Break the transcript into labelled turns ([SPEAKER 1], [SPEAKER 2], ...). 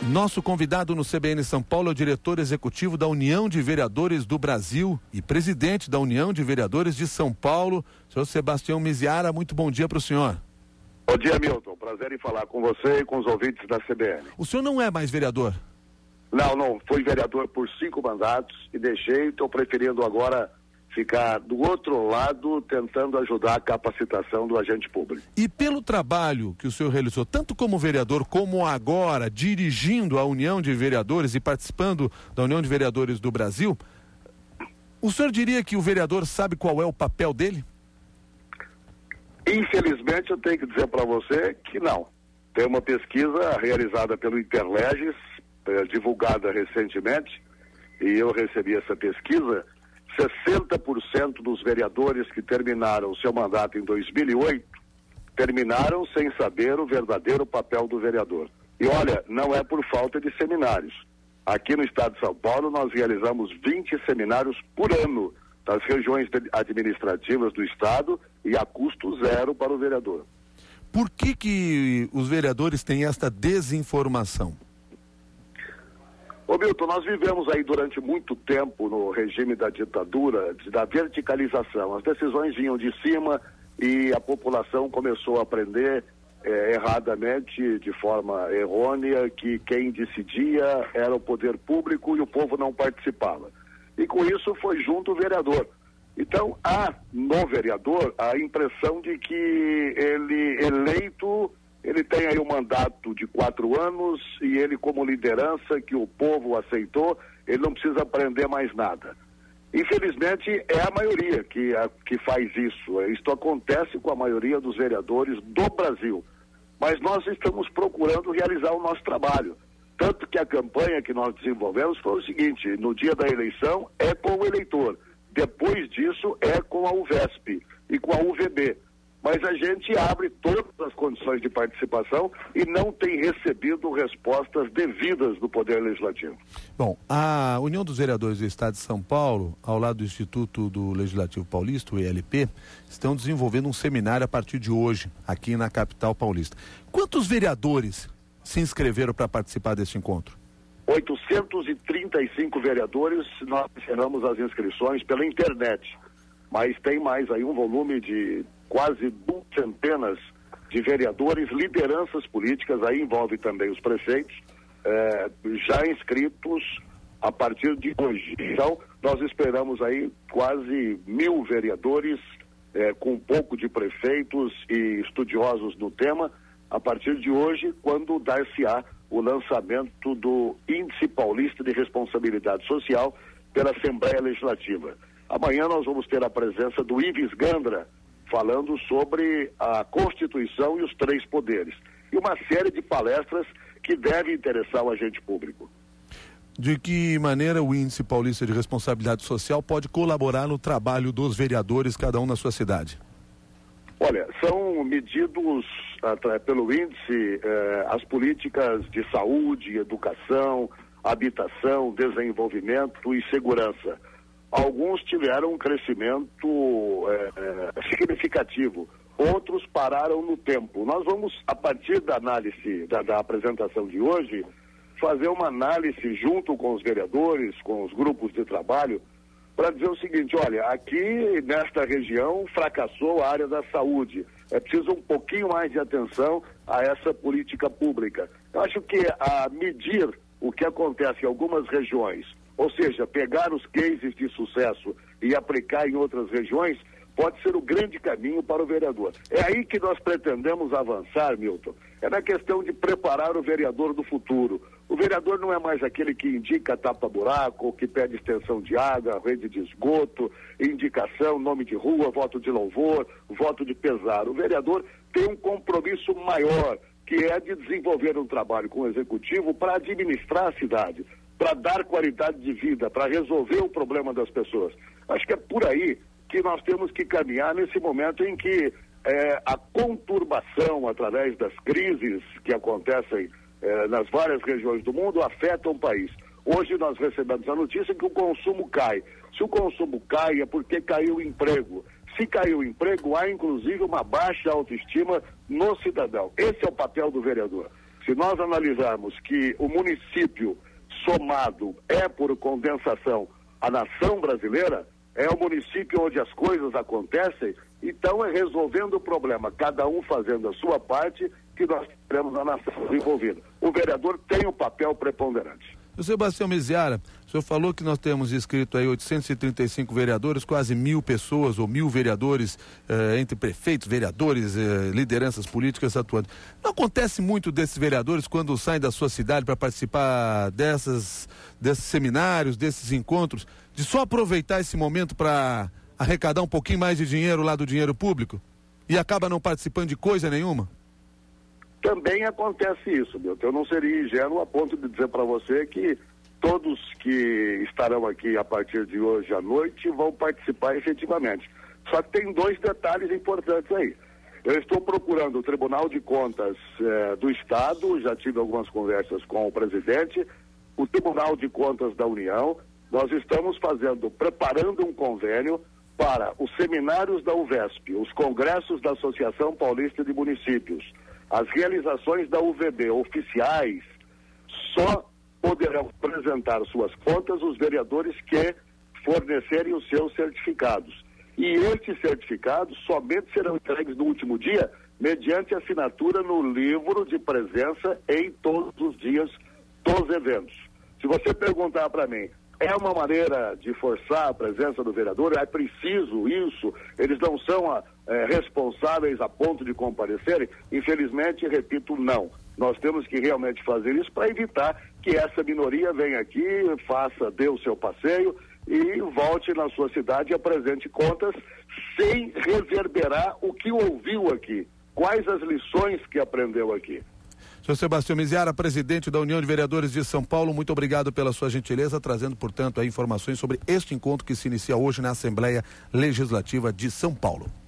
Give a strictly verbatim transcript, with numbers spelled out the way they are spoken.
[SPEAKER 1] Nosso convidado no C B N São Paulo é o diretor executivo da União de Vereadores do Brasil e presidente da União de Vereadores de São Paulo, senhor Sebastião Miziara. Muito bom dia para o senhor.
[SPEAKER 2] Bom dia, Milton. Prazer em falar com você e com os ouvintes da C B N.
[SPEAKER 1] O senhor não é mais vereador?
[SPEAKER 2] Não, não. Fui vereador por cinco mandatos e deixei. Estou preferindo agora ficar do outro lado, tentando ajudar a capacitação do agente público.
[SPEAKER 1] E pelo trabalho que o senhor realizou, tanto como vereador, como agora dirigindo a União de Vereadores e participando da União de Vereadores do Brasil, o senhor diria que o vereador sabe qual é o papel dele?
[SPEAKER 2] Infelizmente, eu tenho que dizer para você que não. Tem uma pesquisa realizada pelo Interleges, eh, divulgada recentemente, e eu recebi essa pesquisa. sessenta por cento dos vereadores que terminaram seu mandato em dois mil e oito terminaram sem saber o verdadeiro papel do vereador. E olha, não é por falta de seminários. Aqui no estado de São Paulo nós realizamos vinte seminários por ano das regiões administrativas do estado e a custo zero para o vereador.
[SPEAKER 1] Por que que os vereadores têm esta desinformação?
[SPEAKER 2] Ô Milton, nós vivemos aí durante muito tempo no regime da ditadura, da verticalização. As decisões vinham de cima e a população começou a aprender eh, erradamente, de forma errônea, que quem decidia era o poder público e o povo não participava. E com isso foi junto o vereador. Então há no vereador a impressão de que ele eleito... ele tem aí um mandato de quatro anos e ele, como liderança que o povo aceitou, ele não precisa aprender mais nada. Infelizmente, é a maioria que, a, que faz isso. Isto acontece com a maioria dos vereadores do Brasil. Mas nós estamos procurando realizar o nosso trabalho. Tanto que a campanha que nós desenvolvemos foi o seguinte: no dia da eleição é com o eleitor, depois disso é com a U V E S P e com a U V B. Mas a gente abre todas as condições de participação e não tem recebido respostas devidas do Poder Legislativo.
[SPEAKER 1] Bom, a União dos Vereadores do Estado de São Paulo, ao lado do Instituto do Legislativo Paulista, o I L P, estão desenvolvendo um seminário a partir de hoje, aqui na capital paulista. Quantos vereadores se inscreveram para participar deste encontro?
[SPEAKER 2] oitocentos e trinta e cinco vereadores, nós encerramos as inscrições pela internet, mas tem mais aí um volume de quase duas centenas de vereadores, lideranças políticas, aí envolve também os prefeitos, eh, já inscritos a partir de hoje. Então, nós esperamos aí quase mil vereadores, eh, com um pouco de prefeitos e estudiosos no tema, a partir de hoje, quando dar-se-á o lançamento do Índice Paulista de Responsabilidade Social pela Assembleia Legislativa. Amanhã nós vamos ter a presença do Ives Gandra, falando sobre a Constituição e os três poderes. E uma série de palestras que devem interessar o agente público.
[SPEAKER 1] De que maneira o Índice Paulista de Responsabilidade Social pode colaborar no trabalho dos vereadores, cada um na sua cidade?
[SPEAKER 2] Olha, são medidos uh, pelo índice uh, as políticas de saúde, educação, habitação, desenvolvimento e segurança. Alguns tiveram um crescimento é, é, significativo, outros pararam no tempo. Nós vamos, a partir da análise, da, da apresentação de hoje, fazer uma análise junto com os vereadores, com os grupos de trabalho, para dizer o seguinte: olha, aqui nesta região fracassou a área da saúde, é preciso um pouquinho mais de atenção a essa política pública. Eu acho que a medir o que acontece em algumas regiões, ou seja, pegar os cases de sucesso e aplicar em outras regiões, pode ser o grande caminho para o vereador. É aí que nós pretendemos avançar, Milton. É na questão de preparar o vereador do futuro. O vereador não é mais aquele que indica tapa-buraco, que pede extensão de água, rede de esgoto, indicação, nome de rua, voto de louvor, voto de pesar. O vereador tem um compromisso maior, que é de desenvolver um trabalho com o executivo para administrar a cidade, para dar qualidade de vida, para resolver o problema das pessoas. Acho que é por aí que nós temos que caminhar nesse momento em que é, a conturbação através das crises que acontecem é, nas várias regiões do mundo afetam o país. Hoje nós recebemos a notícia que o consumo cai. Se o consumo cai é porque caiu o emprego. Se caiu o emprego, há inclusive uma baixa autoestima no cidadão. Esse é o papel do vereador. Se nós analisarmos que o município somado é, por condensação, a nação brasileira, é o município onde as coisas acontecem, então é resolvendo o problema, cada um fazendo a sua parte, que nós teremos a nação envolvida. O vereador tem um papel preponderante.
[SPEAKER 1] O Sebastião Miziara, o senhor falou que nós temos inscrito aí oitocentos e trinta e cinco vereadores, quase mil pessoas ou mil vereadores, eh, entre prefeitos, vereadores, eh, lideranças políticas atuando. Não acontece muito desses vereadores quando saem da sua cidade para participar dessas, desses seminários, desses encontros, de só aproveitar esse momento para arrecadar um pouquinho mais de dinheiro lá do dinheiro público e acaba não participando de coisa nenhuma?
[SPEAKER 2] Também acontece isso, meu. Eu não seria ingênuo a ponto de dizer para você que todos que estarão aqui a partir de hoje à noite vão participar efetivamente. Só que tem dois detalhes importantes aí. Eu estou procurando o Tribunal de Contas eh, do Estado, já tive algumas conversas com o presidente, o Tribunal de Contas da União. Nós estamos fazendo, preparando um convênio para os seminários da U V E S P, os congressos da Associação Paulista de Municípios, as realizações da U V B oficiais. Só poderão apresentar suas contas os vereadores que fornecerem os seus certificados. E estes certificados somente serão entregues no último dia, mediante assinatura no livro de presença em todos os dias dos eventos. Se você perguntar para mim, é uma maneira de forçar a presença do vereador? É preciso isso? Eles não são a, é, responsáveis a ponto de comparecerem? Infelizmente, repito, não. Nós temos que realmente fazer isso para evitar que essa minoria venha aqui, faça, dê o seu passeio e volte na sua cidade e apresente contas sem reverberar o que ouviu aqui. Quais as lições que aprendeu aqui?
[SPEAKER 1] Senhor Sebastião Miziara, presidente da União de Vereadores de São Paulo, muito obrigado pela sua gentileza, trazendo, portanto, aí informações sobre este encontro que se inicia hoje na Assembleia Legislativa de São Paulo.